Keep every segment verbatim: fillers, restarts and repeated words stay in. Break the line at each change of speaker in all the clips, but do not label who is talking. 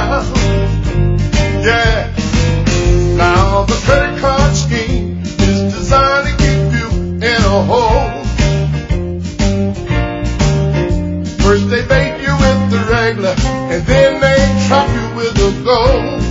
down. Yeah. Now the credit card scheme is designed to keep you in a hole. First they bait you with the regular, and then they trap you with the gold.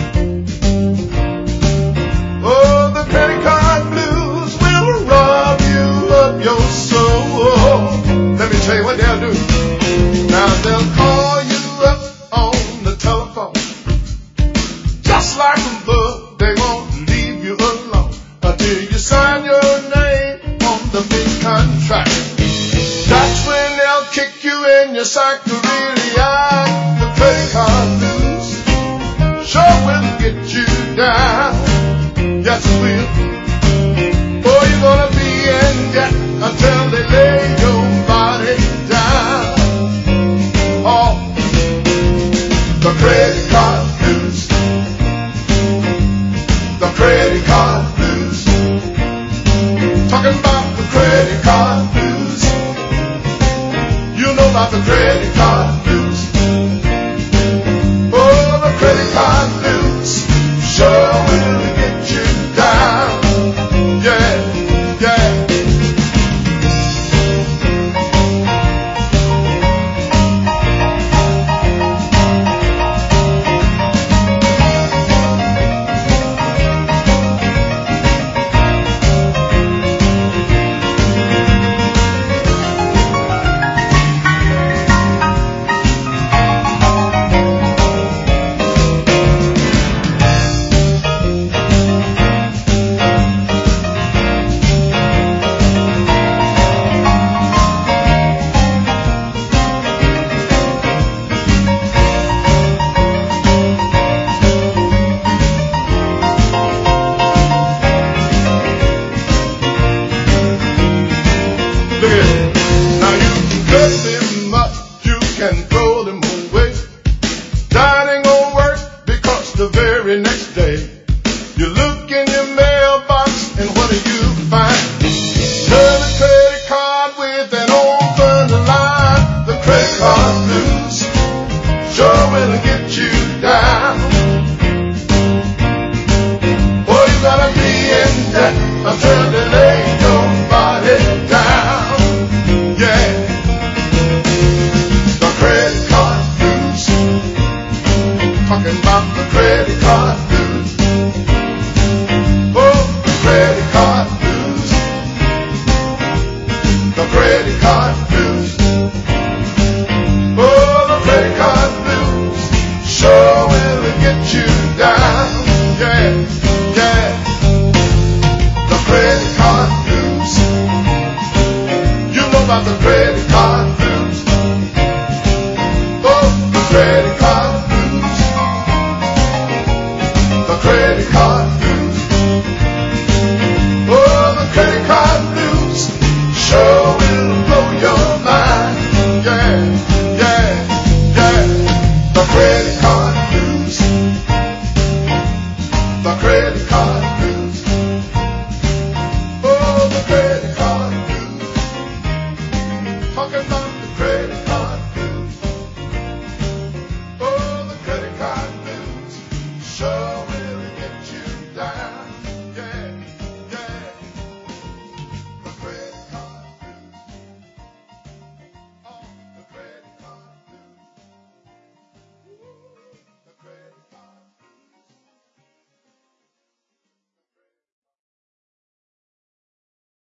Oh, the credit card blues will rob you of your soul. Let me tell you what they'll do. Now they'll call you up on the telephone, just like a bug. They won't leave you alone until you sign your name on the big contract. That's when they'll kick you in your sacroiliac. The credit card blues sure will get you down. Yes, it will. Oh, you're gonna be in debt until they lay your body down. Oh, the credit card blues. The credit card blues. Talking about the credit card blues. You know about the credit card blues. Oh, the credit card blues sure will get you down. Yeah, yeah. Now you can cut them up, you can throw them away. Dining won't work because the very next day you look in your mailbox and what do you find? Another credit card with an open line. The credit card blues sure will get you down. Boy, you gotta be in debt until they lay your body down. Yeah, the credit card blues. Talking about the credit card blues. Oh, the credit card blues. The credit card blues. Oh, the credit card blues sure will get you down. Yeah, yeah. The credit card blues. You know about the credit card blues. Oh, the credit card blues. The credit card blues. Oh, the credit card blues sure will blow your mind. Yeah, yeah, yeah. The credit card blues. The credit card blues. Oh, the credit card blues. Talking about the credit